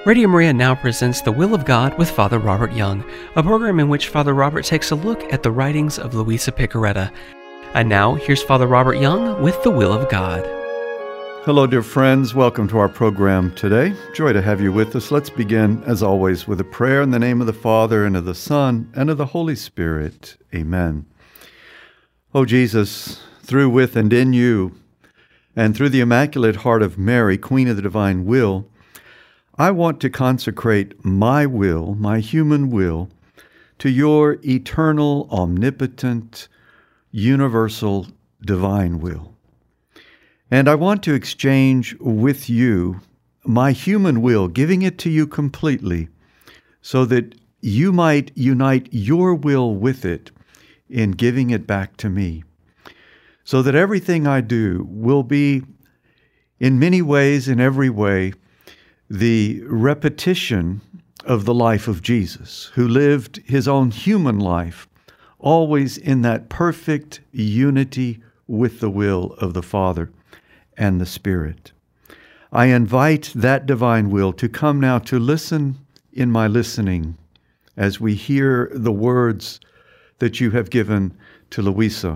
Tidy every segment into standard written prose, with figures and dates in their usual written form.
Radio Maria now presents The Will of God with Father Robert Young, a program in which Father Robert takes a look at the writings of Luisa Piccarreta. And now, here's Father Robert Young with The Will of God. Hello, dear friends. Welcome to our program today. Joy to have you with us. Let's begin, as always, with a prayer in the name of the Father, and of the Son, and of the Holy Spirit. Amen. O Jesus, through, with, and in you, and through the Immaculate Heart of Mary, Queen of the Divine Will, I want to consecrate my will, my human will, to your eternal, omnipotent, universal, divine will. And I want to exchange with you my human will, giving it to you completely, so that you might unite your will with it in giving it back to me, so that everything I do will be, in many ways, in every way, the repetition of the life of Jesus, who lived his own human life, always in that perfect unity with the will of the Father and the Spirit. I invite that divine will to come now to listen in my listening as we hear the words that you have given to Luisa,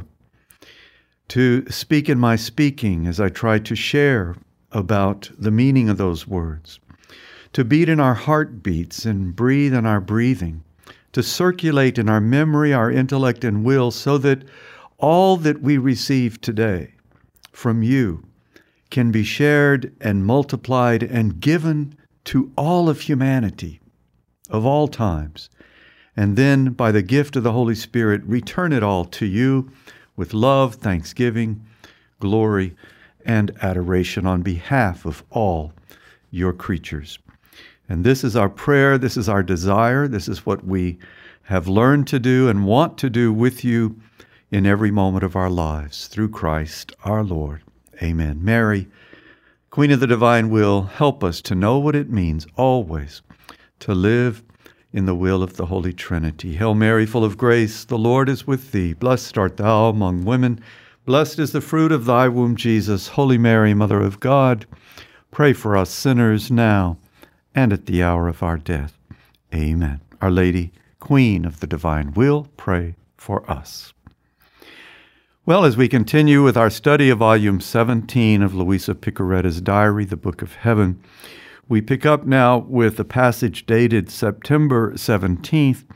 to speak in my speaking as I try to share about the meaning of those words, to beat in our heartbeats and breathe in our breathing, to circulate in our memory, our intellect, and will, so that all that we receive today from you can be shared and multiplied and given to all of humanity of all times, and then by the gift of the Holy Spirit, return it all to you with love, thanksgiving, glory, and adoration on behalf of all your creatures. And this is our prayer, this is our desire, this is what we have learned to do and want to do with you in every moment of our lives, through Christ our Lord. Amen. Mary, Queen of the Divine Will, help us to know what it means always to live in the will of the Holy Trinity. Hail Mary, full of grace, the Lord is with thee. Blessed art thou among women. Blessed is the fruit of thy womb, Jesus. Holy Mary, Mother of God, pray for us sinners now and at the hour of our death. Amen. Our Lady, Queen of the Divine Will, pray for us. Well, as we continue with our study of Volume 17 of Luisa Piccarreta's diary, The Book of Heaven, we pick up now with a passage dated September 17th,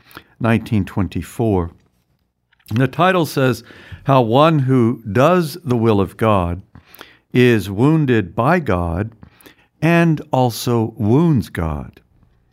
1924. The title says, How One Who Does the Will of God is Wounded by God and also wounds God.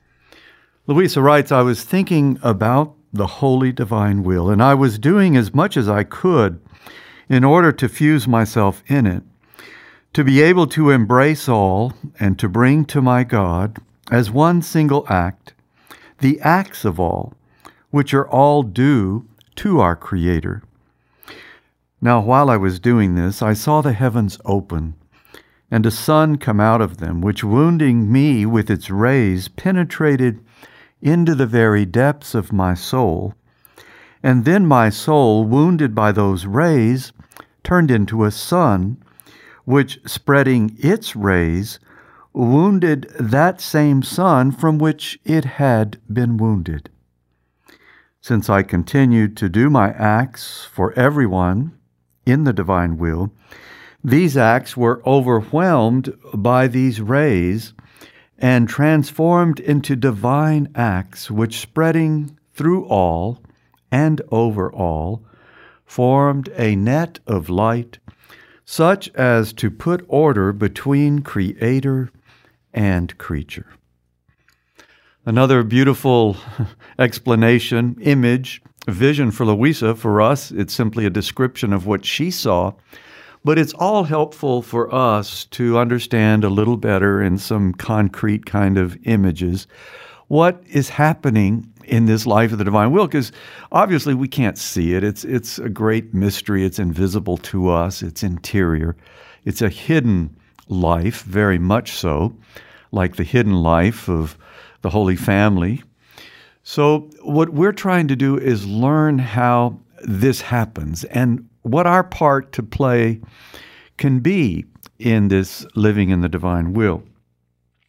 Luisa writes, I was thinking about the holy divine will, and I was doing as much as I could in order to fuse myself in it, to be able to embrace all and to bring to my God, as one single act, the acts of all, which are all due to our Creator. Now, while I was doing this, I saw the heavens open, and a sun come out of them, which, wounding me with its rays, penetrated into the very depths of my soul. And then my soul, wounded by those rays, turned into a sun, which, spreading its rays, wounded that same sun from which it had been wounded. Since I continued to do my acts for everyone in the divine will, these acts were overwhelmed by these rays and transformed into divine acts, which, spreading through all and over all, formed a net of light, such as to put order between Creator and creature. Another beautiful explanation, image, vision for Luisa. For us, it's simply a description of what she saw, but it's all helpful for us to understand a little better in some concrete kind of images what is happening in this life of the divine will, because obviously we can't see it. It's a great mystery. It's invisible to us. It's interior. It's a hidden life, very much so, like the hidden life of the Holy Family. So what we're trying to do is learn how this happens and what our part to play can be in this living in the divine will.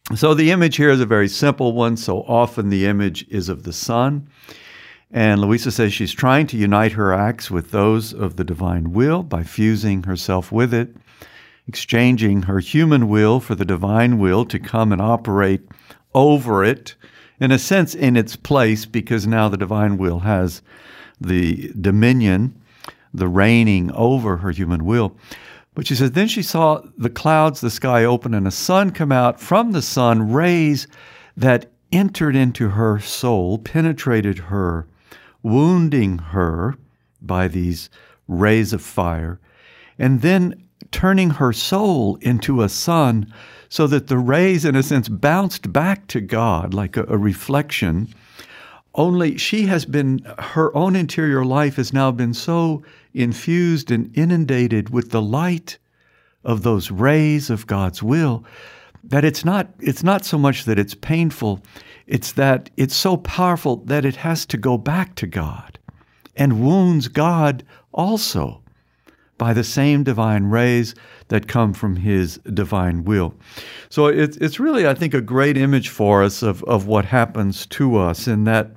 So the image here is a very simple one. So often the image is of the Son. And Louisa says she's trying to unite her acts with those of the divine will by fusing herself with it, exchanging her human will for the divine will to come and operate over it, in a sense in its place, because now the divine will has the dominion, the reigning over her human will. But she says, then she saw the clouds, the sky open, and a sun come out from the sun, rays that entered into her soul, penetrated her, wounding her by these rays of fire, and then turning her soul into a sun, so that the rays, in a sense, bounced back to God like a reflection. Only she has been, her own interior life has now been so infused and inundated with the light of those rays of God's will that it's not so much that it's painful, it's that it's so powerful that it has to go back to God and wounds God also by the same divine rays that come from His divine will. So it's really, I think, a great image for us of what happens to us, in that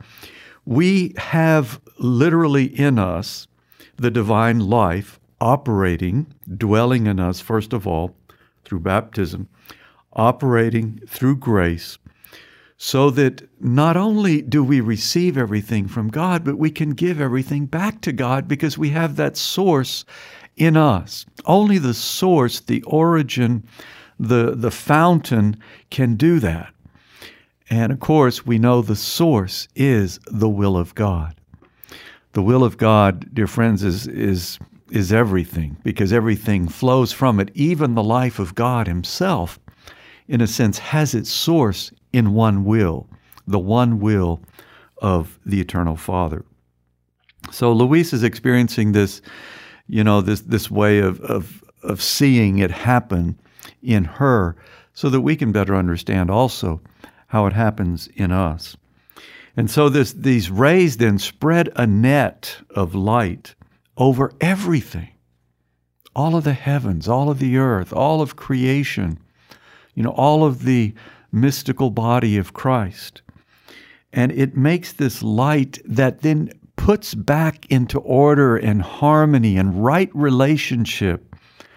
we have literally in us the divine life operating, dwelling in us, first of all, through baptism, operating through grace, so that not only do we receive everything from God, but we can give everything back to God because we have that source in us. Only the source, the origin, the fountain can do that. And of course, we know the source is the will of God. The will of God, dear friends, is everything, because everything flows from it. Even the life of God Himself, in a sense, has its source in one will, the one will of the Eternal Father. So Louise is experiencing this, this way of seeing it happen in her, so that we can better understand also how it happens in us. And so these rays then spread a net of light over everything, all of the heavens, all of the earth, all of creation, all of the mystical body of Christ. And it makes this light that then puts back into order and harmony and right relationship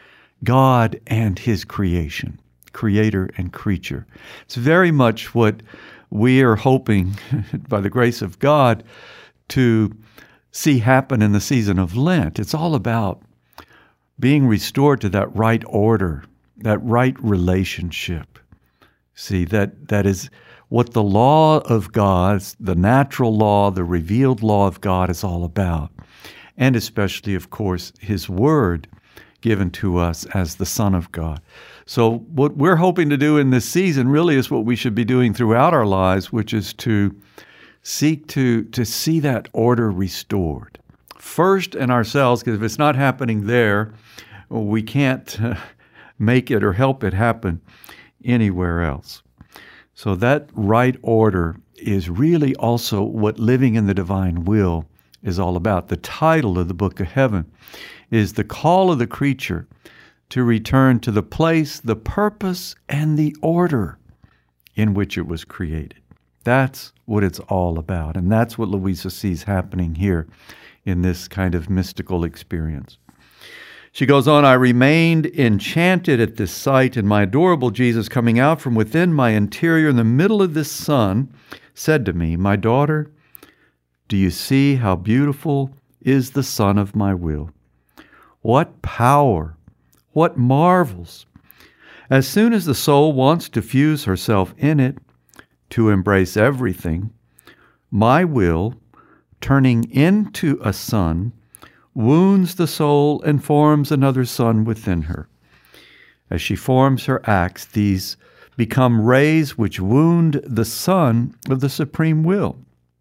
God and His creation, creator and creature. It's very much what we are hoping, by the grace of God, to see happen in the season of Lent. It's all about being restored to that right order, that right relationship. See, that is what the law of God, the natural law, the revealed law of God is all about. And especially, of course, His Word given to us as the Son of God. So what we're hoping to do in this season really is what we should be doing throughout our lives, which is to seek to see that order restored. First in ourselves, because if it's not happening there, we can't make it or help it happen anywhere else. So that right order is really also what living in the divine will is all about. The title of the Book of Heaven is the call of the creature to return to the place, the purpose, and the order in which it was created. That's what it's all about. And that's what Louisa sees happening here in this kind of mystical experience. She goes on, I remained enchanted at this sight, and my adorable Jesus, coming out from within my interior in the middle of this sun, said to me, my daughter, do you see how beautiful is the Son of my will? What power, what marvels! As soon as the soul wants to fuse herself in it, to embrace everything, my will, turning into a sun, wounds the soul and forms another sun within her. As she forms her acts, these become rays which wound the sun of the supreme will.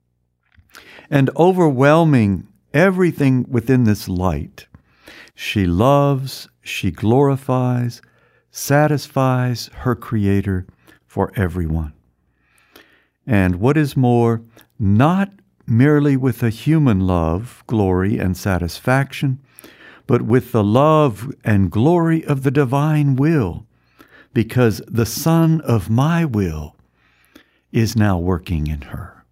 And overwhelming everything within this light, she loves, she glorifies, satisfies her Creator for everyone. And what is more, not merely with a human love, glory, and satisfaction, but with the love and glory of the divine will, because the Son of my will is now working in her.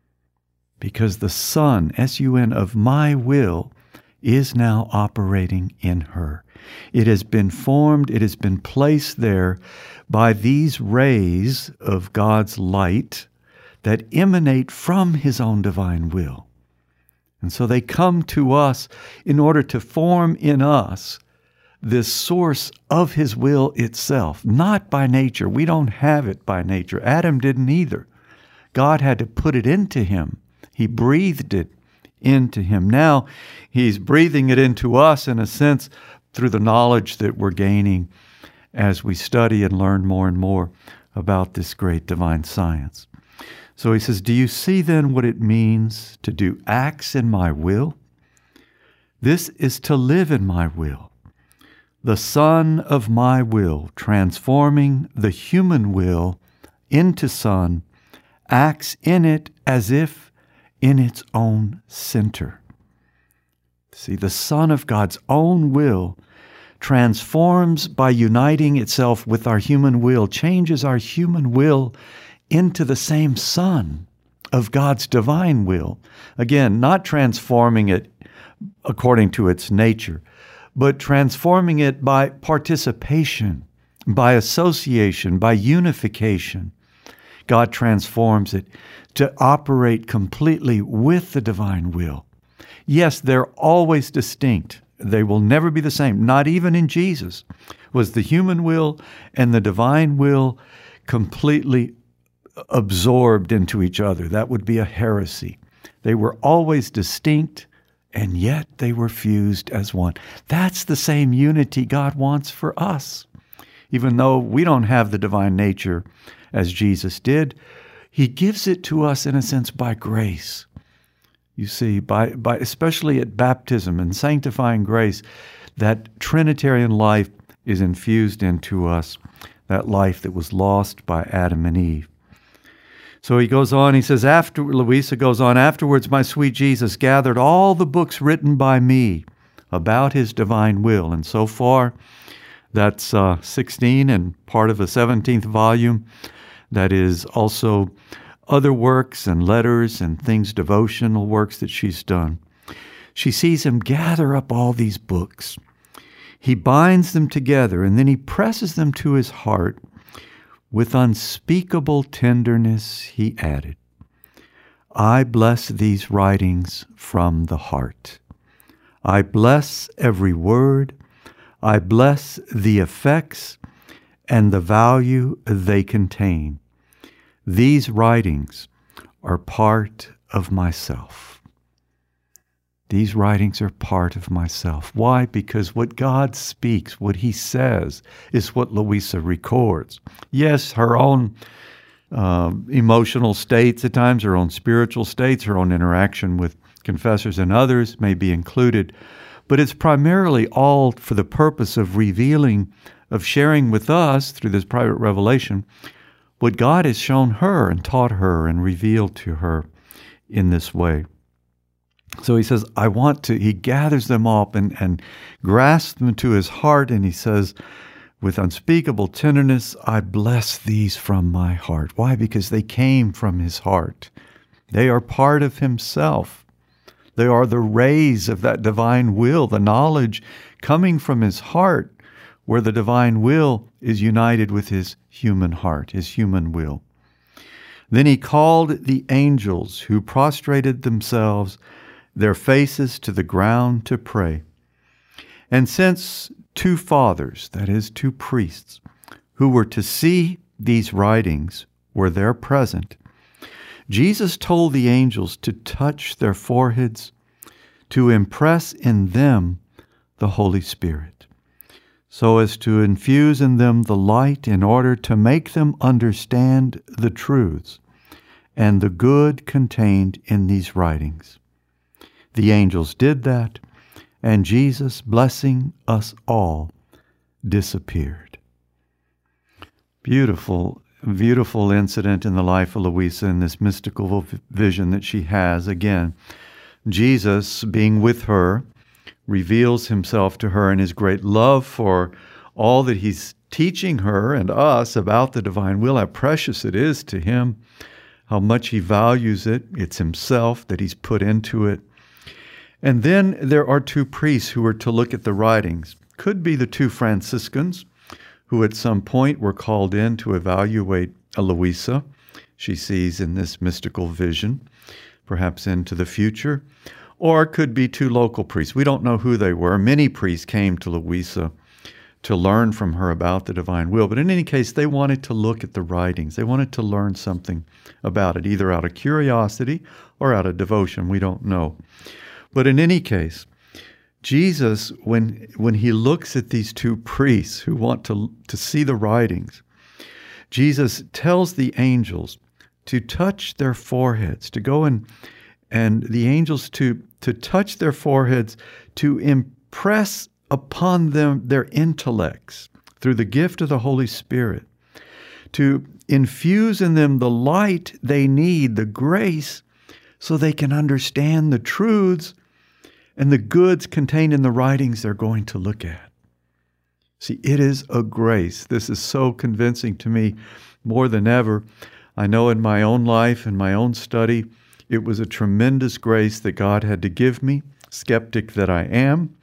Because the Son, S-U-N, of my will is now operating in her. It has been formed, it has been placed there by these rays of God's light that emanate from His own divine will. And so they come to us in order to form in us this source of His will itself, not by nature. We don't have it by nature. Adam didn't either. God had to put it into him. He breathed it into him. Now He's breathing it into us in a sense through the knowledge that we're gaining as we study and learn more and more about this great divine science. So he says, do you see then what it means to do acts in my will? This is to live in my will. The Son of my will, transforming the human will into Son, acts in it as if in its own center. See, the Son of God's own will transforms by uniting itself with our human will, changes our human will into the same Son of God's divine will. Again, not transforming it according to its nature, but transforming it by participation, by association, by unification. God transforms it to operate completely with the divine will. Yes, they're always distinct. They will never be the same. Not even in Jesus was the human will and the divine will completely absorbed into each other. That would be a heresy. They were always distinct, and yet they were fused as one. That's the same unity God wants for us. Even though we don't have the divine nature as Jesus did, He gives it to us in a sense by grace. You see, by especially at baptism and sanctifying grace, that Trinitarian life is infused into us, that life that was lost by Adam and Eve. So he goes on, he says, Louisa goes on, afterwards my sweet Jesus gathered all the books written by me about His divine will. And so far, that's 16 and part of the 17th volume. That is also other works and letters and things, devotional works that she's done. She sees him gather up all these books. He binds them together, and then he presses them to his heart. With unspeakable tenderness, he added, I bless these writings from the heart. I bless every word. I bless the effects and the value they contain. These writings are part of myself. These writings are part of myself. Why? Because what God speaks, what He says, is what Louisa records. Yes, her own emotional states at times, her own spiritual states, her own interaction with confessors and others may be included, but it's primarily all for the purpose of revealing, of sharing with us through this private revelation, what God has shown her and taught her and revealed to her in this way. So he says, he gathers them up and grasps them to his heart, and he says, with unspeakable tenderness, I bless these from my heart. Why? Because they came from his heart. They are part of himself. They are the rays of that divine will, the knowledge coming from his heart, where the divine will is united with his human heart, his human will. Then he called the angels who prostrated themselves, their faces to the ground to pray. And since two fathers, that is, two priests, who were to see these writings were there present, Jesus told the angels to touch their foreheads, to impress in them the Holy Spirit, so as to infuse in them the light in order to make them understand the truths and the good contained in these writings. The angels did that, and Jesus, blessing us all, disappeared. Beautiful, beautiful incident in the life of Louisa and this mystical vision that she has. Again, Jesus, being with her, reveals himself to her in his great love for all that he's teaching her and us about the divine will, how precious it is to him, how much he values it. It's himself that he's put into it. And then there are two priests who are to look at the writings. Could be the two Franciscans who at some point were called in to evaluate Aloysia. She sees in this mystical vision, perhaps into the future. Or it could be two local priests. We don't know who they were. Many priests came to Aloysia to learn from her about the divine will. But in any case, they wanted to look at the writings. They wanted to learn something about it, either out of curiosity or out of devotion. We don't know. But in any case, Jesus, when he looks at these two priests who want to see the writings, Jesus tells the angels to touch their foreheads, to go and the angels to touch their foreheads, to impress upon them their intellects through the gift of the Holy Spirit, to infuse in them the light they need, the grace, so they can understand the truths and the goods contained in the writings they're going to look at. See, it is a grace. This is so convincing to me more than ever. I know in my own life, in my own study, it was a tremendous grace that God had to give me, skeptic that I am,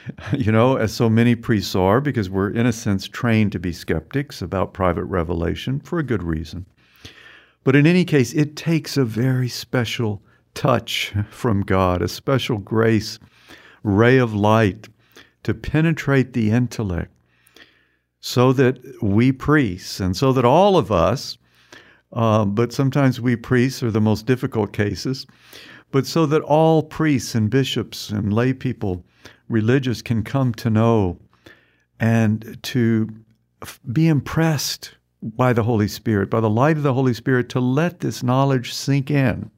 as so many priests are, because we're, in a sense, trained to be skeptics about private revelation for a good reason. But in any case, it takes a very special touch from God, a special grace, ray of light to penetrate the intellect so that we priests, and so that all of us, but sometimes we priests are the most difficult cases, but so that all priests and bishops and lay people, religious, can come to know and to be impressed by the Holy Spirit, by the light of the Holy Spirit, to let this knowledge sink in.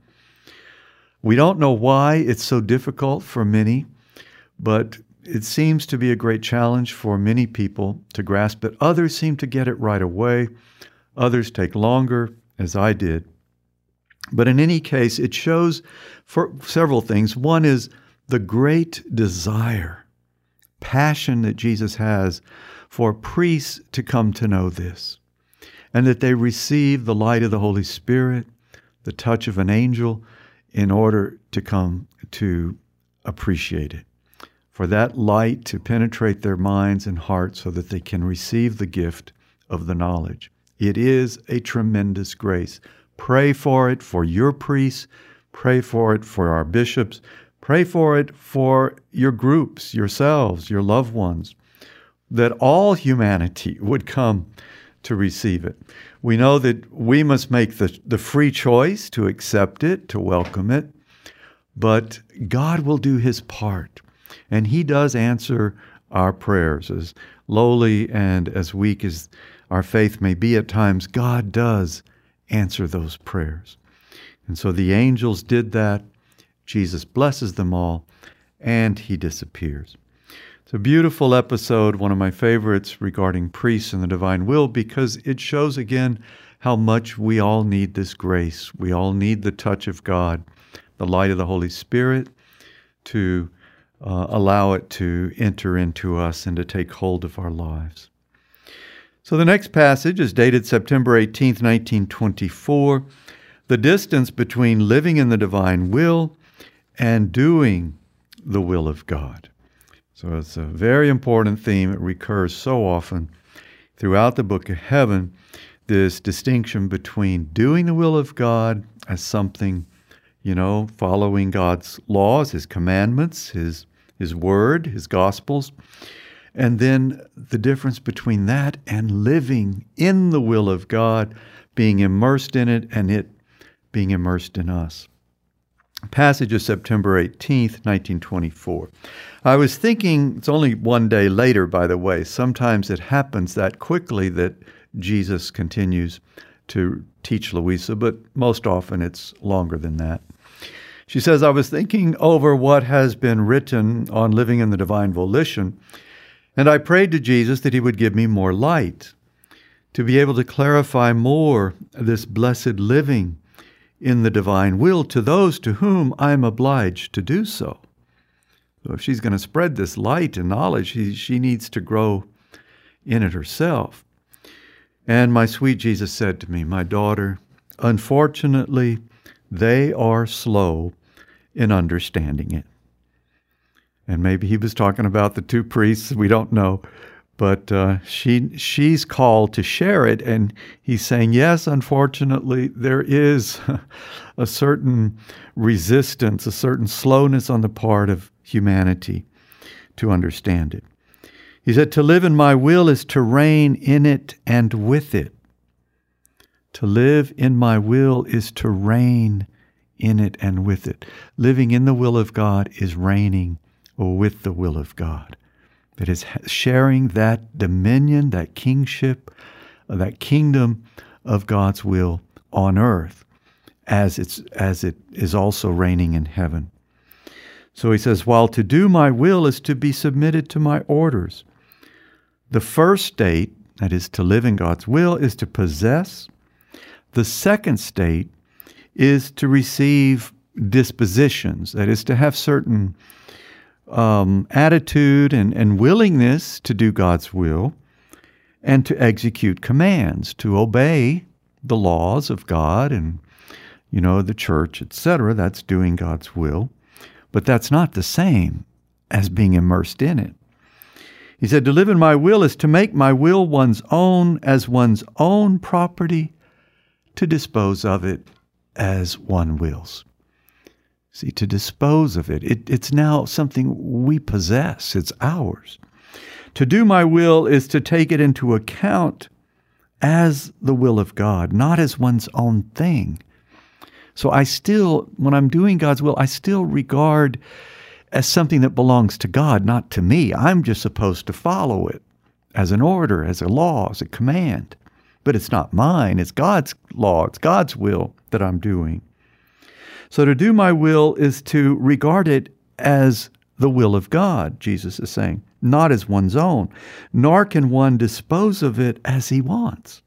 We don't know why it's so difficult for many, but it seems to be a great challenge for many people to grasp it. Others seem to get it right away. Others take longer, as I did. But in any case, it shows for several things. One is the great desire, passion that Jesus has for priests to come to know this, and that they receive the light of the Holy Spirit, the touch of an angel, in order to come to appreciate it, for that light to penetrate their minds and hearts so that they can receive the gift of the knowledge. It is a tremendous grace. Pray for it for your priests. Pray for it for our bishops. Pray for it for your groups, yourselves, your loved ones, that all humanity would come to receive it. We know that we must make the free choice to accept it, to welcome it, but God will do his part, and he does answer our prayers. As lowly and as weak as our faith may be at times, God does answer those prayers. And so the angels did that. Jesus blesses them all, and he disappears. It's a beautiful episode, one of my favorites regarding priests and the divine will, because it shows again how much we all need this grace. We all need the touch of God, the light of the Holy Spirit, to allow it to enter into us and to take hold of our lives. So the next passage is dated September 18th, 1924. The distance between living in the divine will and doing the will of God. So it's a very important theme. It recurs so often throughout the book of Heaven, this distinction between doing the will of God as something, following God's laws, his commandments, his word, his gospels, and then the difference between that and living in the will of God, being immersed in it, and it being immersed in us. Passage of September 18th, 1924. I was thinking, it's only one day later, by the way. Sometimes it happens that quickly that Jesus continues to teach Aloysia, but most often it's longer than that. She says, I was thinking over what has been written on living in the divine volition, and I prayed to Jesus that he would give me more light, to be able to clarify more this blessed living in the divine will to those to whom I am obliged to do so. So if she's going to spread this light and knowledge, she needs to grow in it herself. And my sweet Jesus said to me, "My daughter, unfortunately, they are slow in understanding it." And maybe he was talking about the two priests, we don't know. But she's called to share it, and he's saying, yes, unfortunately, there is a certain resistance, a certain slowness on the part of humanity to understand it. He said, to live in my will is to reign in it and with it. To live in my will is to reign in it and with it. Living in the will of God is reigning with the will of God. That is sharing that dominion, that kingship, that kingdom of God's will on earth as it is also reigning in heaven. So he says, while to do my will is to be submitted to my orders. The first state, that is to live in God's will, is to possess. The second state is to receive dispositions, that is to have certain attitude and willingness to do God's will and to execute commands, to obey the laws of God and, the church, etc. That's doing God's will. But that's not the same as being immersed in it. He said, to live in my will is to make my will one's own as one's own property, to dispose of it as one wills. See, to dispose of it. It's now something we possess. It's ours. To do my will is to take it into account as the will of God, not as one's own thing. So when I'm doing God's will, I still regard as something that belongs to God, not to me. I'm just supposed to follow it as an order, as a law, as a command. But it's not mine. It's God's law. It's God's will that I'm doing. So to do my will is to regard it as the will of God, Jesus is saying, not as one's own, nor can one dispose of it as he wants.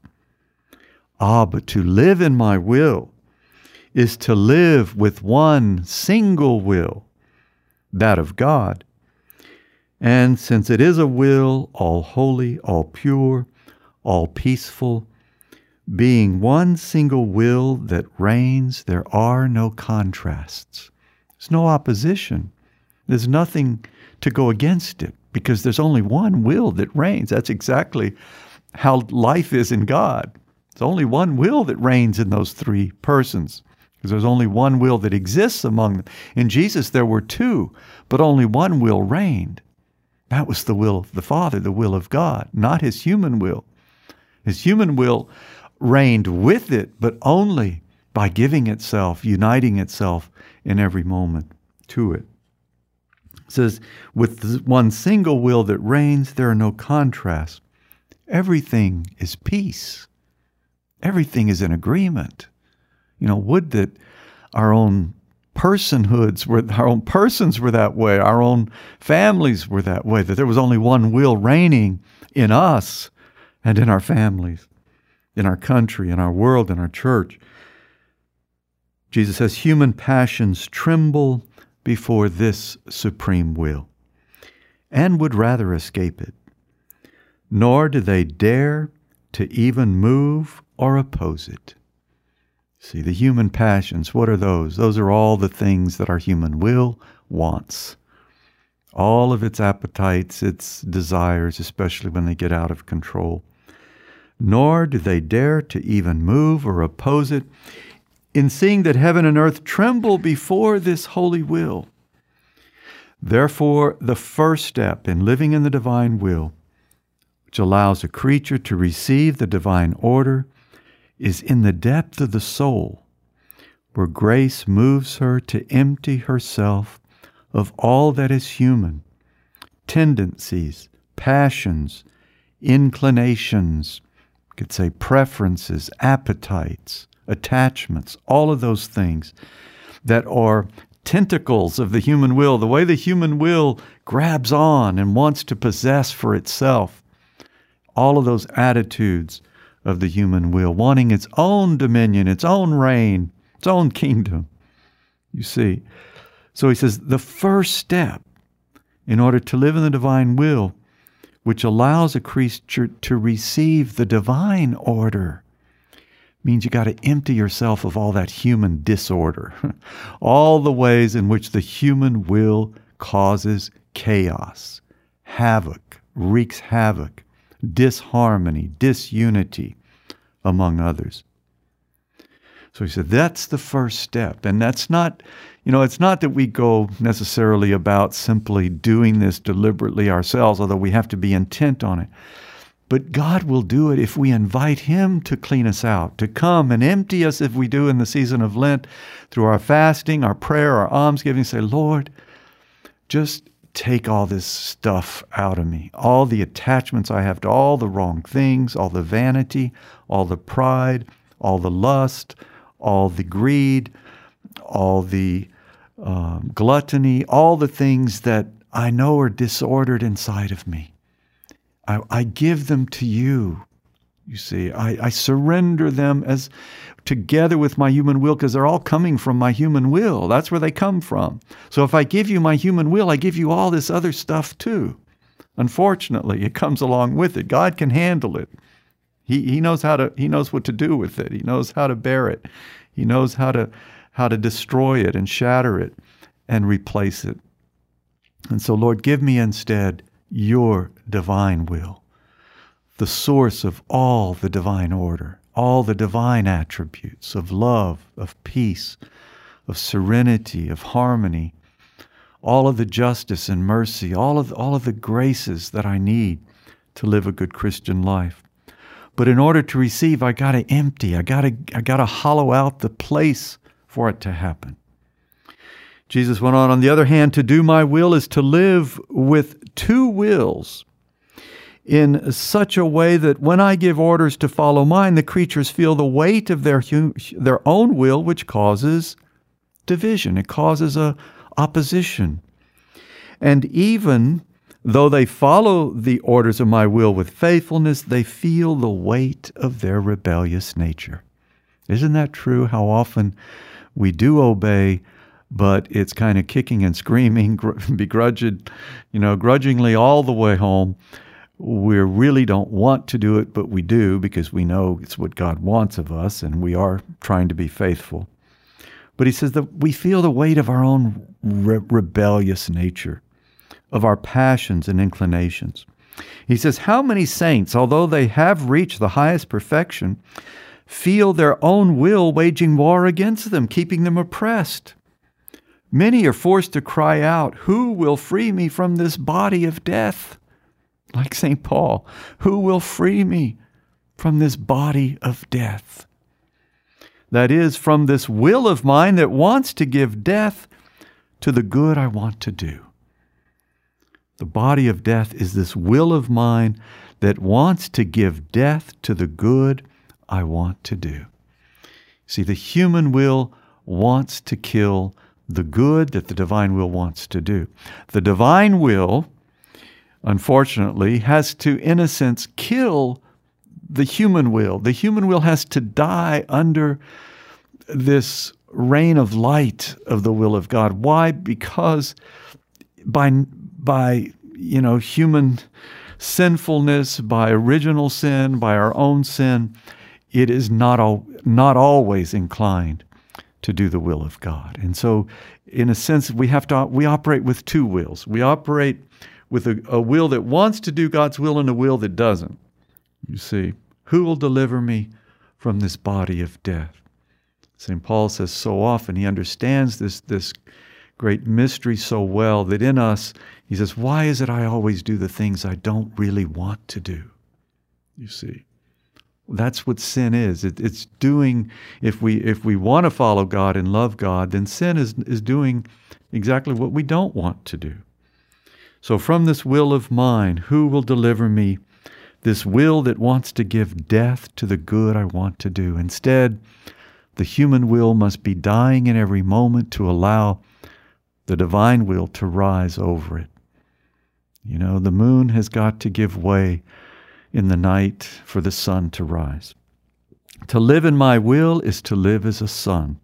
But to live in my will is to live with one single will, that of God. And since it is a will, all holy, all pure, all peaceful, being one single will that reigns, there are no contrasts. There's no opposition. There's nothing to go against it because there's only one will that reigns. That's exactly how life is in God. There's only one will that reigns in those three persons because there's only one will that exists among them. In Jesus, there were two, but only one will reigned. That was the will of the Father, the will of God, not his human will. His human will reigned with it, but only by giving itself, uniting itself in every moment to it. It says, with one single will that reigns, there are no contrasts. Everything is peace. Everything is in agreement. Would that our own persons were that way, our own families were that way, that there was only one will reigning in us and in our families, in our country, in our world, in our church. Jesus says, human passions tremble before this supreme will and would rather escape it, nor do they dare to even move or oppose it. See, the human passions, what are those? Those are all the things that our human will wants. All of its appetites, its desires, especially when they get out of control. Nor do they dare to even move or oppose it, in seeing that heaven and earth tremble before this holy will. Therefore, the first step in living in the divine will, which allows a creature to receive the divine order, is in the depth of the soul, where grace moves her to empty herself of all that is human, tendencies, passions, inclinations, you could say preferences, appetites, attachments, all of those things that are tentacles of the human will, the way the human will grabs on and wants to possess for itself, all of those attitudes of the human will, wanting its own dominion, its own reign, its own kingdom. You see. So he says the first step in order to live in the divine will which allows a creature to receive the divine order, means you got to empty yourself of all that human disorder, all the ways in which the human will causes chaos, havoc, wreaks havoc, disharmony, disunity, among others. So he said, that's the first step. And that's not, it's not that we go necessarily about simply doing this deliberately ourselves, although we have to be intent on it. But God will do it if we invite Him to clean us out, to come and empty us, if we do in the season of Lent, through our fasting, our prayer, our almsgiving. Say, Lord, just take all this stuff out of me, all the attachments I have to all the wrong things, all the vanity, all the pride, all the lust, all the greed, all the gluttony, all the things that I know are disordered inside of me. I give them to you. You see, I surrender them as together with my human will, because they're all coming from my human will. That's where they come from. So if I give you my human will, I give you all this other stuff too. Unfortunately, it comes along with it. God can handle it. He knows He knows what to do with it. He knows how to bear it. He knows how to destroy it and shatter it and replace it. And so, Lord, give me instead your divine will, the source of all the divine order, all the divine attributes of love, of peace, of serenity, of harmony, all of the justice and mercy, all of the graces that I need to live a good Christian life. But in order to receive, I got to empty. I got to hollow out the place for it to happen. Jesus went on the other hand, to do my will is to live with two wills in such a way that when I give orders to follow mine, the creatures feel the weight of their own will, which causes division. It causes a opposition. And even though they follow the orders of my will with faithfulness, they feel the weight of their rebellious nature. Isn't that true? How often we do obey, but it's kind of kicking and screaming, grudgingly all the way home. We really don't want to do it, but we do because we know it's what God wants of us, and we are trying to be faithful. But he says that we feel the weight of our own rebellious nature, of our passions and inclinations. He says, how many saints, although they have reached the highest perfection, feel their own will waging war against them, keeping them oppressed? Many are forced to cry out, who will free me from this body of death? Like St. Paul, who will free me from this body of death? That is, from this will of mine that wants to give death to the good I want to do. The body of death is this will of mine that wants to give death to the good I want to do. See, the human will wants to kill the good that the divine will wants to do. The divine will, unfortunately, has to, in a sense, kill the human will. The human will has to die under this reign of light of the will of God. Why? Because by human sinfulness, by original sin, by our own sin, it is not always inclined to do the will of God. And so, in a sense, we operate with two wills. We operate with a will that wants to do God's will and a will that doesn't. You see, who will deliver me from this body of death? St. Paul says so often, he understands this great mystery so well that in us, he says, why is it I always do the things I don't really want to do? You see, that's what sin is. It's doing, if we want to follow God and love God, then sin is doing exactly what we don't want to do. So from this will of mine, who will deliver me? This will that wants to give death to the good I want to do. Instead, the human will must be dying in every moment to allow the divine will to rise over it. The moon has got to give way in the night for the sun to rise. To live in my will is to live as a son.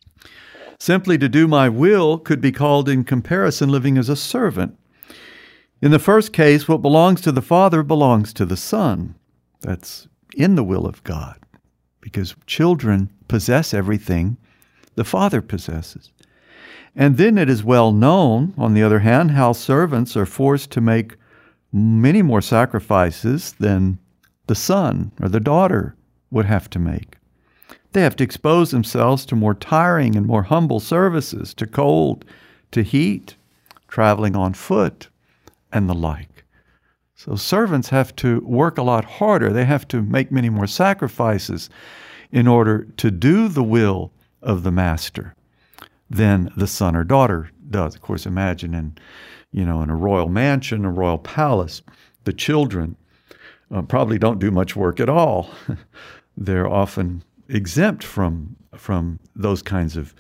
Simply to do my will could be called in comparison living as a servant. In the first case, what belongs to the Father belongs to the Son. That's in the will of God, because children possess everything the Father possesses. And then it is well known, on the other hand, how servants are forced to make many more sacrifices than the son or the daughter would have to make. They have to expose themselves to more tiring and more humble services, to cold, to heat, traveling on foot, and the like. So servants have to work a lot harder. They have to make many more sacrifices in order to do the will of the master than the son or daughter does. Of course, imagine in a royal mansion, a royal palace, the children probably don't do much work at all. They're often exempt from those kinds of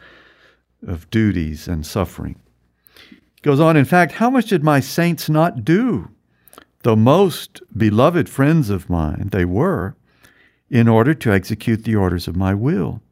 duties and suffering. It goes on, in fact, how much did my saints not do, though most beloved friends of mine they were, in order to execute the orders of my will?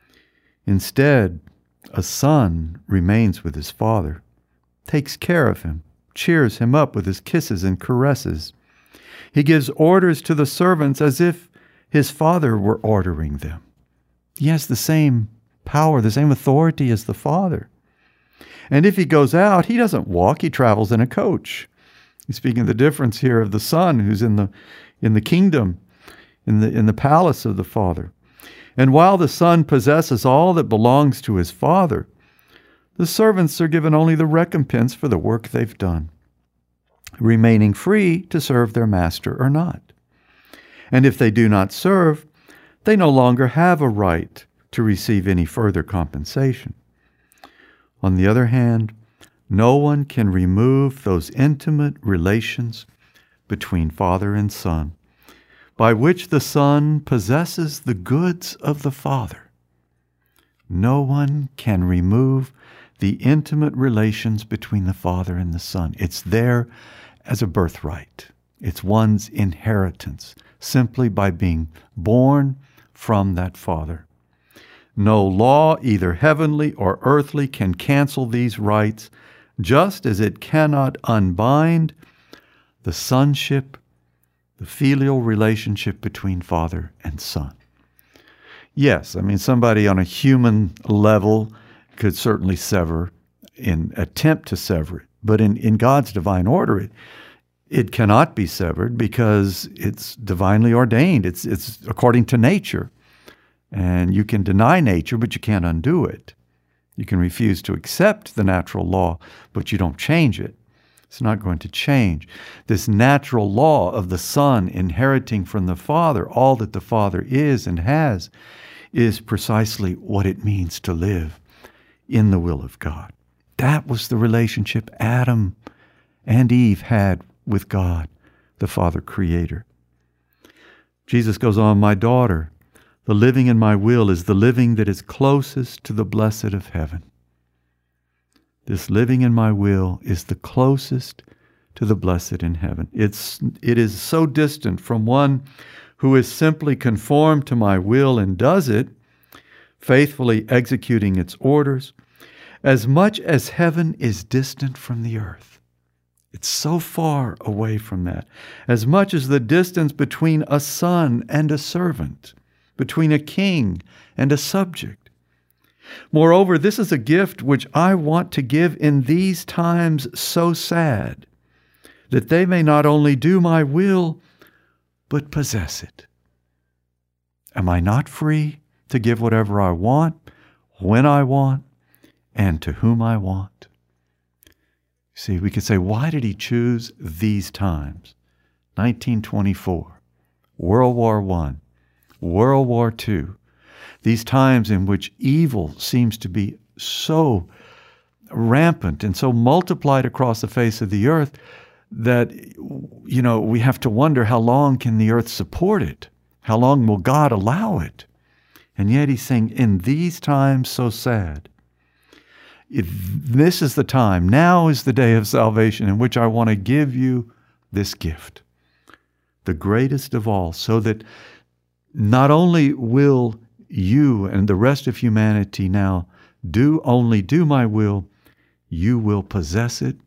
Instead, a son remains with his father, takes care of him, cheers him up with his kisses and caresses. He gives orders to the servants as if his father were ordering them. He has the same power, the same authority as the Father. And if he goes out, he doesn't walk, he travels in a coach. He's speaking of the difference here of the Son who's in the kingdom, in the palace of the Father. And while the Son possesses all that belongs to his Father, the servants are given only the recompense for the work they've done, remaining free to serve their master or not. And if they do not serve, they no longer have a right to receive any further compensation. On the other hand, no one can remove those intimate relations between Father and Son, by which the Son possesses the goods of the Father. No one can remove the intimate relations between the Father and the Son. It's there as a birthright. It's one's inheritance, simply by being born from that Father. No law, either heavenly or earthly, can cancel these rights, just as it cannot unbind the sonship, the filial relationship between Father and Son. Yes, somebody on a human level could certainly attempt to sever it. But in God's divine order, it cannot be severed because it's divinely ordained. It's according to nature. And you can deny nature, but you can't undo it. You can refuse to accept the natural law, but you don't change it. It's not going to change. This natural law of the Son inheriting from the Father all that the Father is and has is precisely what it means to live in the will of God. That was the relationship Adam and Eve had with God, the Father Creator. Jesus goes on, my daughter, the living in my will is the living that is closest to the blessed of heaven. This living in my will is the closest to the blessed in heaven. It is so distant from one who is simply conformed to my will and does it, faithfully executing its orders, as much as heaven is distant from the earth. It's so far away from that, as much as the distance between a son and a servant, between a king and a subject. Moreover, this is a gift which I want to give in these times so sad, that they may not only do my will, but possess it. Am I not free to give whatever I want, when I want, and to whom I want? See, we could say, why did he choose these times? 1924, World War I, World War II, these times in which evil seems to be so rampant and so multiplied across the face of the earth that, we have to wonder, how long can the earth support it? How long will God allow it? And yet he's saying, in these times so sad, this is the time, now is the day of salvation in which I want to give you this gift, the greatest of all, so that not only will you and the rest of humanity now only do my will, you will possess it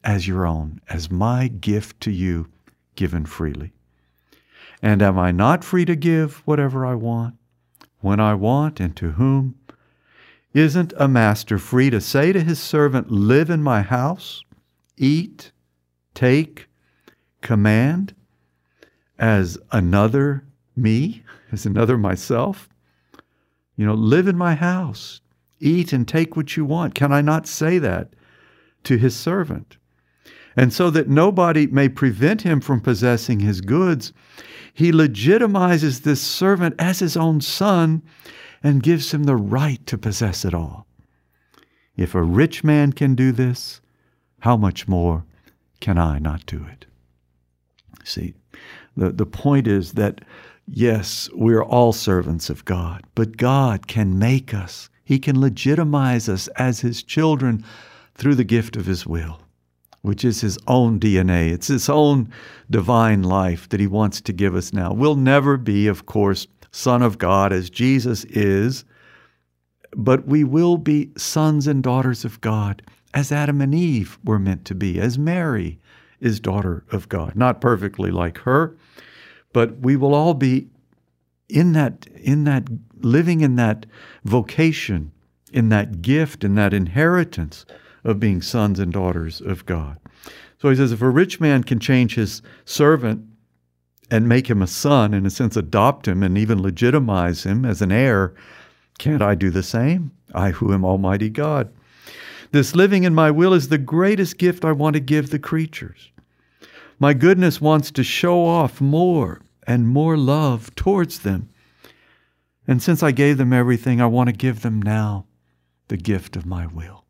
as your own, as my gift to you, given freely. And am I not free to give whatever I want, when I want, and to whom? Isn't a master free to say to his servant, live in my house, eat, take, command, as another me, as another myself? Live in my house, eat and take what you want. Can I not say that to his servant? And so that nobody may prevent him from possessing his goods, he legitimizes this servant as his own son and gives him the right to possess it all. If a rich man can do this, how much more can I not do it? See, the point is that, yes, we're all servants of God, but God can make us. He can legitimize us as his children through the gift of his will, which is his own DNA. It's his own divine life that he wants to give us now. We'll never be, of course, Son of God as Jesus is, but we will be sons and daughters of God as Adam and Eve were meant to be, as Mary is daughter of God. Not perfectly like her, but we will all be in that living in that vocation, in that gift, in that inheritance of being sons and daughters of God. So he says, if a rich man can change his servant and make him a son, in a sense adopt him and even legitimize him as an heir, can't I do the same? I who am Almighty God. This living in my will is the greatest gift I want to give the creatures. My goodness wants to show off more and more love towards them. And since I gave them everything, I want to give them now the gift of my will.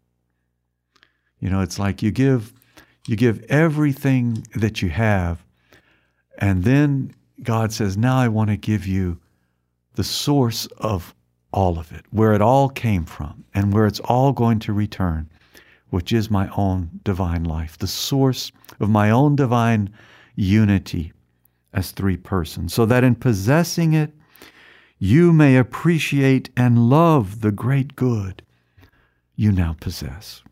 It's like you give everything that you have, and then God says, now I want to give you the source of all of it, where it all came from and where it's all going to return, which is my own divine life, the source of my own divine unity as three persons, so that in possessing it, you may appreciate and love the great good you now possess.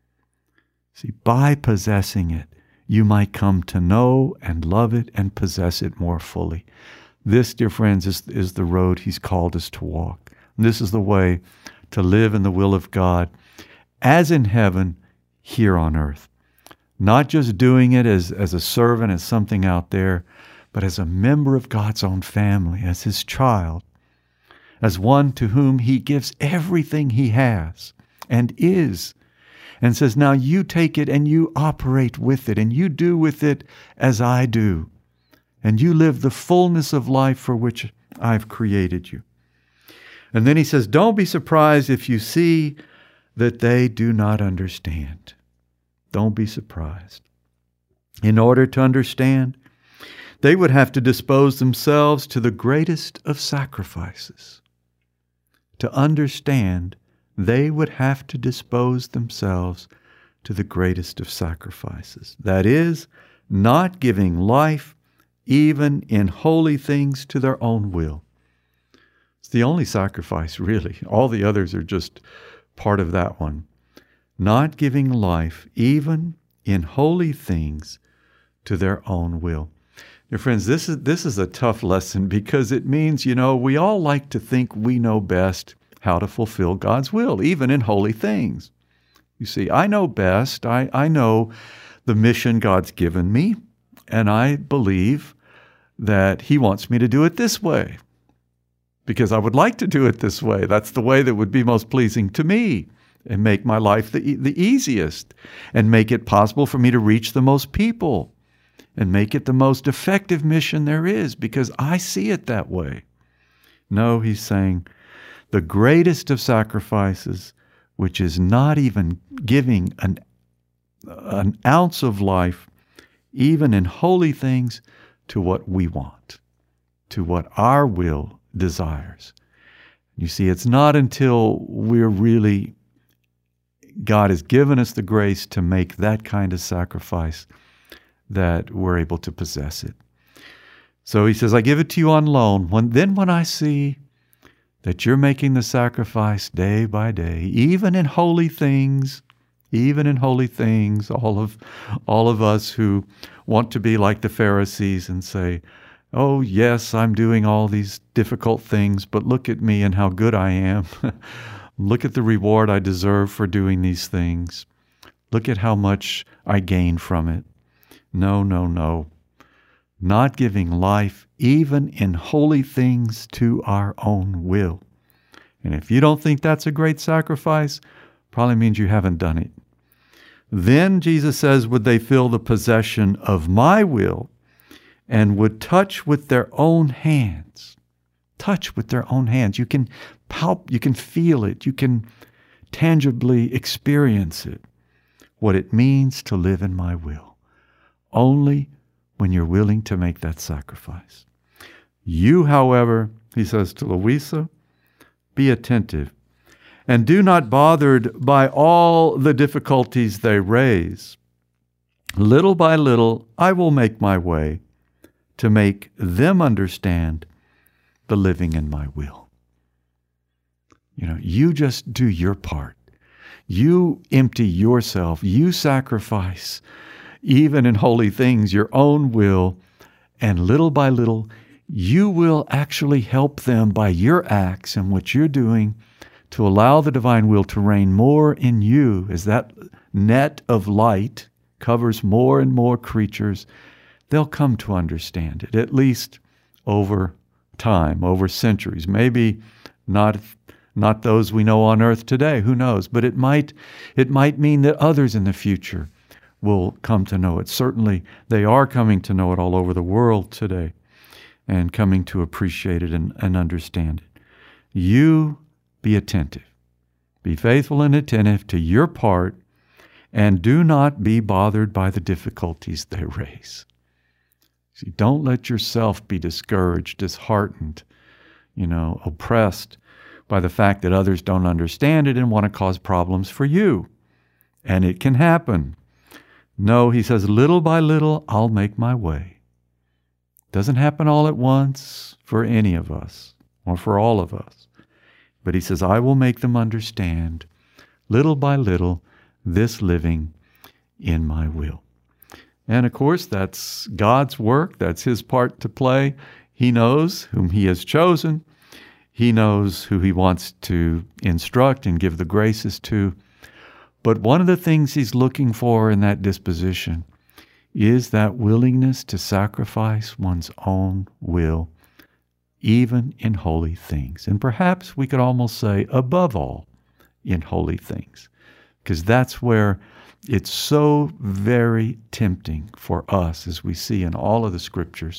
See, by possessing it, you might come to know and love it and possess it more fully. This, dear friends, is the road he's called us to walk. And this is the way to live in the will of God, as in heaven, here on earth. Not just doing it as a servant, as something out there, but as a member of God's own family, as his child, as one to whom he gives everything he has and is, and says, now you take it and you operate with it, and you do with it as I do, and you live the fullness of life for which I've created you. And then he says, don't be surprised if you see that they do not understand. Don't be surprised. In order to understand, they would have to dispose themselves to the greatest of sacrifices. To understand, they would have to dispose themselves to the greatest of sacrifices. That is, not giving life even in holy things to their own will. It's the only sacrifice, really. All the others are just part of that one. Not giving life even in holy things to their own will. Dear friends, this is a tough lesson, because it means, we all like to think we know best how to fulfill God's will, even in holy things. You see, I know best. I know the mission God's given me, and I believe that he wants me to do it this way, because I would like to do it this way. That's the way that would be most pleasing to me and make my life the easiest, and make it possible for me to reach the most people and make it the most effective mission there is, because I see it that way. No, he's saying the greatest of sacrifices, which is not even giving an ounce of life, even in holy things, to what we want, to what our will desires. You see, it's not until God has given us the grace to make that kind of sacrifice that we're able to possess it. So he says, I give it to you on loan. When I see that you're making the sacrifice day by day, even in holy things, even in holy things. All of us who want to be like the Pharisees and say, oh, yes, I'm doing all these difficult things, but look at me and how good I am. Look at the reward I deserve for doing these things. Look at how much I gain from it. No, no, no. Not giving life even in holy things to our own will. And if you don't think that's a great sacrifice, probably means you haven't done it. Then Jesus says, would they feel the possession of my will and would touch with their own hands. Touch with their own hands. You can you can feel it. You can tangibly experience it. What it means to live in my will. Only when you're willing to make that sacrifice. You, however, he says to Louisa, be attentive and do not bothered by all the difficulties they raise. Little by little, I will make my way to make them understand the living in my will. You just do your part. You empty yourself. You sacrifice, even in holy things, your own will. And little by little, you will actually help them by your acts and what you're doing to allow the divine will to reign more in you as that net of light covers more and more creatures. They'll come to understand it, at least over time, over centuries. Maybe not those we know on earth today, who knows? But it might mean that others in the future will come to know it. Certainly, they are coming to know it all over the world today and coming to appreciate it and understand it. You be attentive. Be faithful and attentive to your part and do not be bothered by the difficulties they raise. See, don't let yourself be discouraged, disheartened, oppressed by the fact that others don't understand it and want to cause problems for you. And it can happen. No, he says, little by little, I'll make my way. Doesn't happen all at once for any of us or for all of us. But he says, I will make them understand, little by little, this living in my will. And of course, that's God's work. That's his part to play. He knows whom he has chosen. He knows who he wants to instruct and give the graces to. But one of the things he's looking for in that disposition is that willingness to sacrifice one's own will, even in holy things. And perhaps we could almost say, above all, in holy things. Because that's where it's so very tempting for us, as we see in all of the scriptures,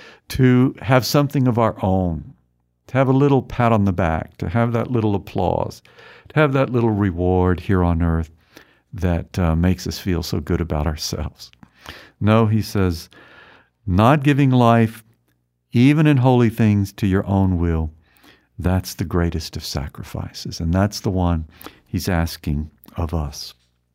to have something of our own, to have a little pat on the back, to have that little applause, to have that little reward here on earth that makes us feel so good about ourselves. No, he says, not giving life, even in holy things, to your own will, that's the greatest of sacrifices, and that's the one he's asking of us.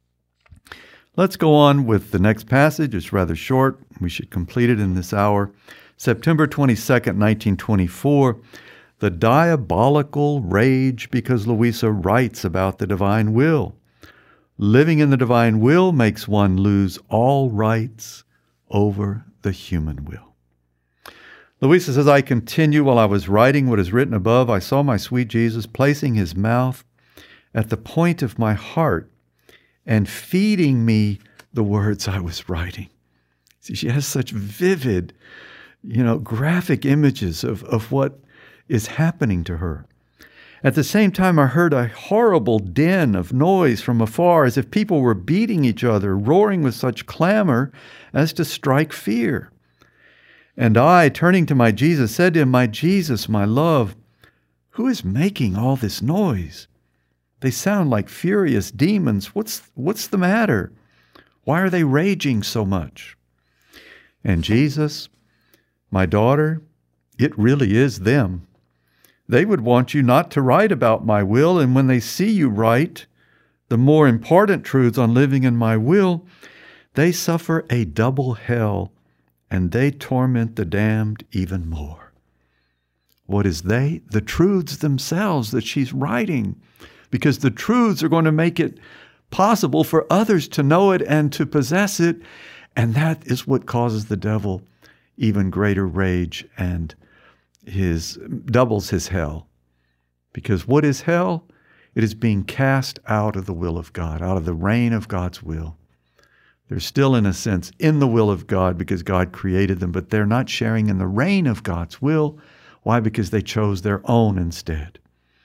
Let's go on with the next passage. It's rather short. We should complete it in this hour. September 22nd, 1924, the diabolical rage because Louisa writes about the divine will. Living in the divine will makes one lose all rights over the human will. Louisa says, I continue while I was writing what is written above. I saw my sweet Jesus placing his mouth at the point of my heart and feeding me the words I was writing. See, she has such vivid, graphic images of what is happening to her. At the same time, I heard a horrible din of noise from afar, as if people were beating each other, roaring with such clamor as to strike fear. And I, turning to my Jesus, said to him, My Jesus, my love, who is making all this noise? They sound like furious demons. What's the matter? Why are they raging so much? And Jesus, my daughter, it really is them. They would want you not to write about my will, and when they see you write the more important truths on living in my will, they suffer a double hell, and they torment the damned even more. What is they? The truths themselves that she's writing, because the truths are going to make it possible for others to know it and to possess it. And that is what causes the devil even greater rage and doubles his hell. Because what is hell? It is being cast out of the will of God, out of the reign of God's will. They're still, in a sense, in the will of God because God created them, but they're not sharing in the reign of God's will. Why? Because they chose their own instead.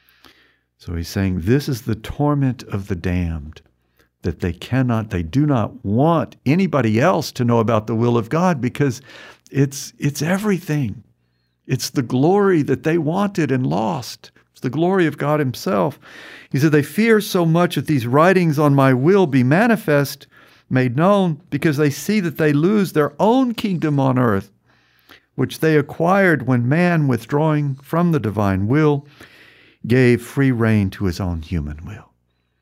So he's saying this is the torment of the damned, that they do not want anybody else to know about the will of God because it's everything. It's the glory that they wanted and lost. It's the glory of God himself. He said, they fear so much that these writings on my will be manifest, made known, because they see that they lose their own kingdom on earth, which they acquired when man, withdrawing from the divine will, gave free rein to his own human will.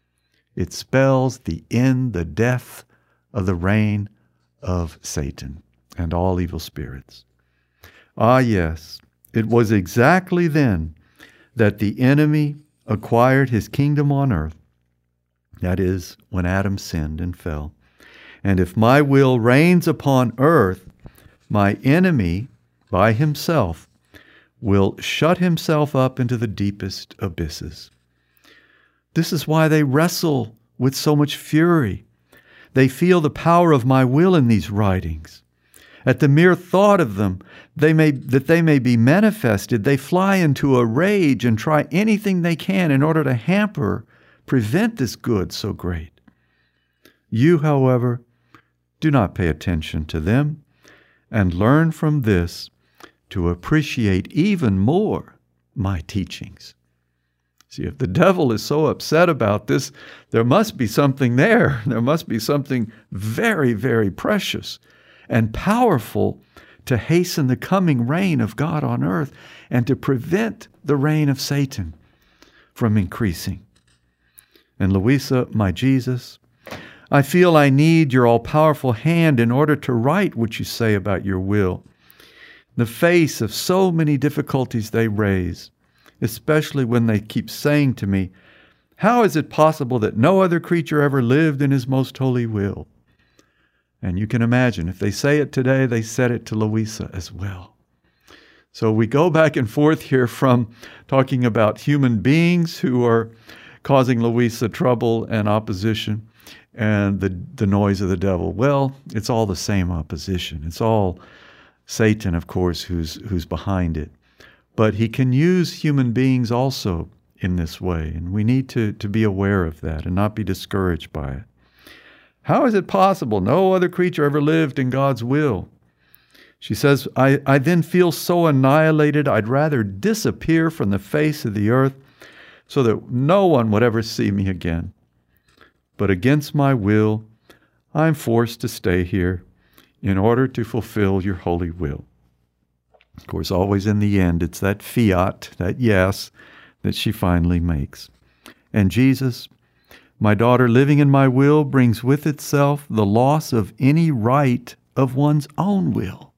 It spells the end, the death of the reign of Satan and all evil spirits. Ah, yes, it was exactly then that the enemy acquired his kingdom on earth. That is, when Adam sinned and fell. And if my will reigns upon earth, my enemy, by himself, will shut himself up into the deepest abysses. This is why they wrestle with so much fury. They feel the power of my will in these writings. At the mere thought of them, that they may be manifested, they fly into a rage and try anything they can in order to prevent this good so great. You, however, do not pay attention to them, and learn from this to appreciate even more my teachings. See, if the devil is so upset about this, there must be something there. There must be something very, very precious and powerful to hasten the coming reign of God on earth and to prevent the reign of Satan from increasing. And Louisa, my Jesus, I feel I need your all-powerful hand in order to write what you say about your will. In the face of so many difficulties they raise, especially when they keep saying to me, how is it possible that no other creature ever lived in his most holy will? And you can imagine, if they say it today, they said it to Louisa as well. So we go back and forth here from talking about human beings who are causing Louisa trouble and opposition, and the noise of the devil. Well, it's all the same opposition. It's all Satan, of course, who's behind it. But he can use human beings also in this way, and we need to be aware of that and not be discouraged by it. How is it possible? No other creature ever lived in God's will. She says, I then feel so annihilated, I'd rather disappear from the face of the earth so that no one would ever see me again. But against my will, I'm forced to stay here in order to fulfill your holy will. Of course, always in the end, it's that fiat, that yes, that she finally makes. And Jesus, my daughter, living in my will brings with itself the loss of any right of one's own will.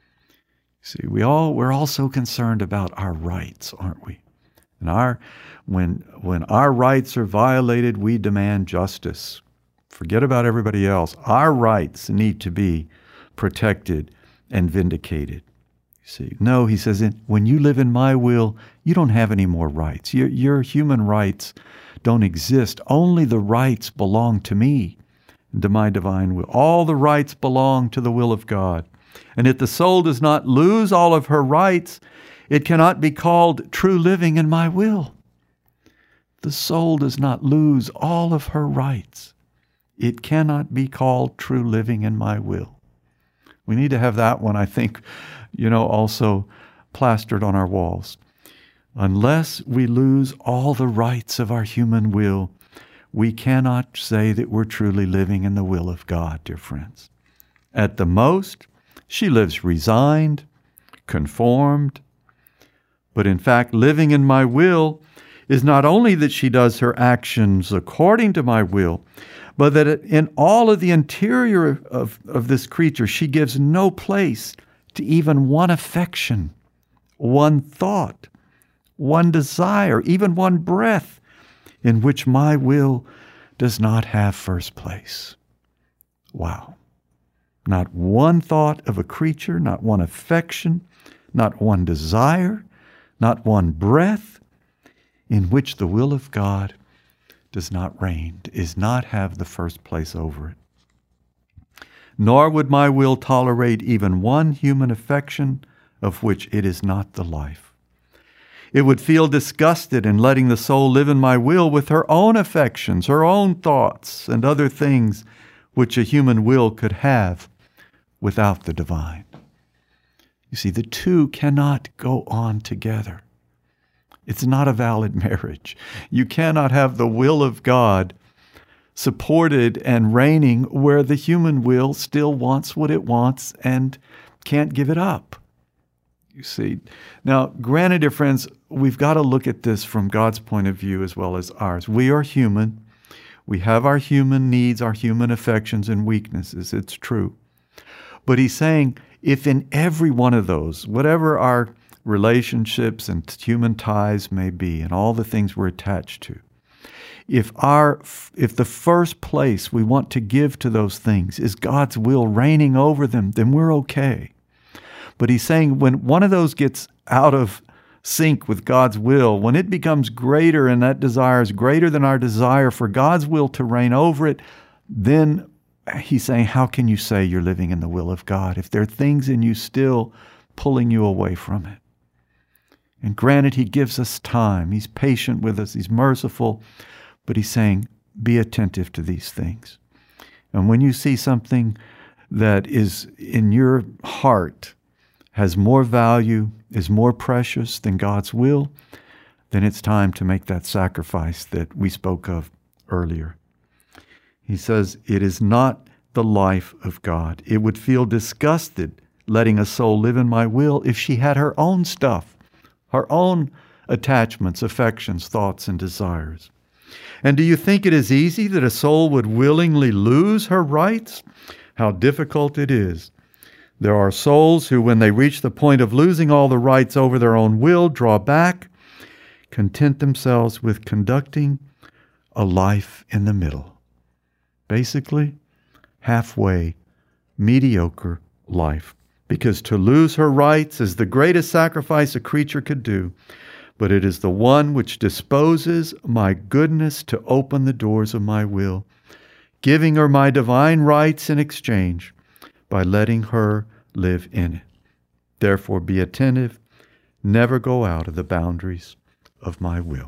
See, we're all so concerned about our rights, aren't we? And when our rights are violated, we demand justice. Forget about everybody else. Our rights need to be protected and vindicated. See, no, he says, when you live in my will, you don't have any more rights. Your human rights don't exist. Only the rights belong to me and to my divine will. All the rights belong to the will of God. And if the soul does not lose all of her rights, it cannot be called true living in my will. The soul does not lose all of her rights. It cannot be called true living in my will. We need to have that one, I think, also plastered on our walls. Unless we lose all the rights of our human will, we cannot say that we're truly living in the will of God, dear friends. At the most, she lives resigned, conformed, but in fact, living in my will is not only that she does her actions according to my will, but that in all of the interior of this creature, she gives no place to even one affection, one thought, one desire, even one breath in which my will does not have first place. Wow. Not one thought of a creature, not one affection, not one desire, not one breath in which the will of God does not reign, does not have the first place over it. Nor would my will tolerate even one human affection of which it is not the life. It would feel disgusted in letting the soul live in my will with her own affections, her own thoughts, and other things which a human will could have without the divine. You see, the two cannot go on together. It's not a valid marriage. You cannot have the will of God supported and reigning where the human will still wants what it wants and can't give it up. You see. Now, granted, dear friends, we've got to look at this from God's point of view as well as ours. We are human. We have our human needs, our human affections and weaknesses. It's true. But he's saying, if in every one of those, whatever our relationships and human ties may be, and all the things we're attached to, if the first place we want to give to those things is God's will reigning over them, then we're okay. But he's saying when one of those gets out of sync with God's will, when it becomes greater and that desire is greater than our desire for God's will to reign over it, then he's saying, how can you say you're living in the will of God if there are things in you still pulling you away from it? And granted, he gives us time. He's patient with us. He's merciful. But he's saying, be attentive to these things. And when you see something that is in your heart, has more value, is more precious than God's will, then it's time to make that sacrifice that we spoke of earlier. He says, it is not the life of God. It would feel disgusted letting a soul live in my will if she had her own stuff, her own attachments, affections, thoughts, and desires. And do you think it is easy that a soul would willingly lose her rights? How difficult it is. There are souls who, when they reach the point of losing all the rights over their own will, draw back, content themselves with conducting a life in the middle. Basically, halfway, mediocre life. Because to lose her rights is the greatest sacrifice a creature could do, but it is the one which disposes my goodness to open the doors of my will, giving her my divine rights in exchange by letting her live in it. Therefore, be attentive, never go out of the boundaries of my will.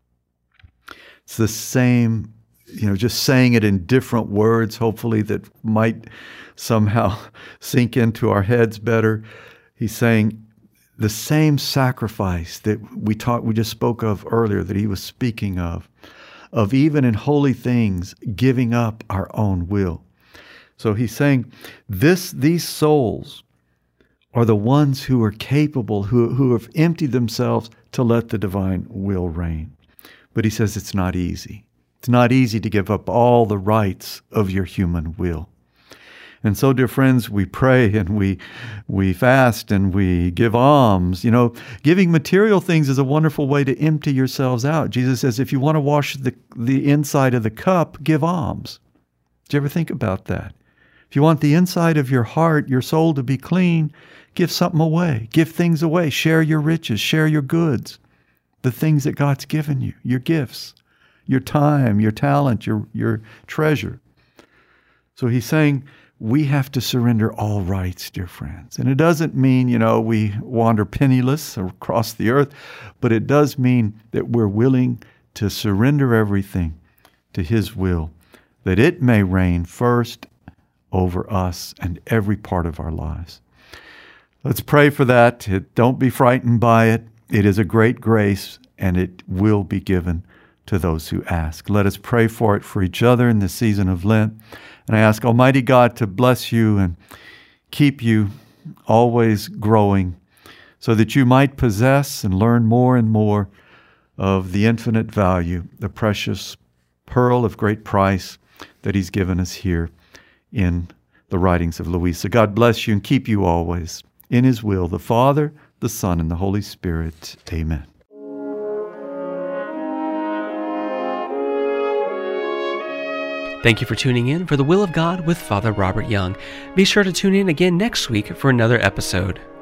It's the same, just saying it in different words, hopefully that might somehow sink into our heads better. He's saying the same sacrifice that we just spoke of earlier, that he was speaking of even in holy things, giving up our own will. So he's saying these souls are the ones who are capable, who have emptied themselves to let the divine will reign. But he says it's not easy. It's not easy to give up all the rights of your human will. And so, dear friends, we pray and we fast and we give alms. Giving material things is a wonderful way to empty yourselves out. Jesus says, if you want to wash the inside of the cup, give alms. Did you ever think about that? If you want the inside of your heart, your soul to be clean, give something away. Give things away. Share your riches. Share your goods. The things that God's given you, your gifts, your time, your talent, your treasure. So he's saying we have to surrender all rights, dear friends. And it doesn't mean, we wander penniless across the earth, but it does mean that we're willing to surrender everything to his will, that it may reign first over us and every part of our lives. Let's pray for that. Don't be frightened by it. It is a great grace, and it will be given to those who ask. Let us pray for it for each other in this season of Lent. And I ask Almighty God to bless you and keep you always growing so that you might possess and learn more and more of the infinite value, the precious pearl of great price that he's given us here in the writings of Louisa. God bless you and keep you always in his will, the Father, the Son, and the Holy Spirit. Amen. Thank you for tuning in for The Will of God with Father Robert Young. Be sure to tune in again next week for another episode.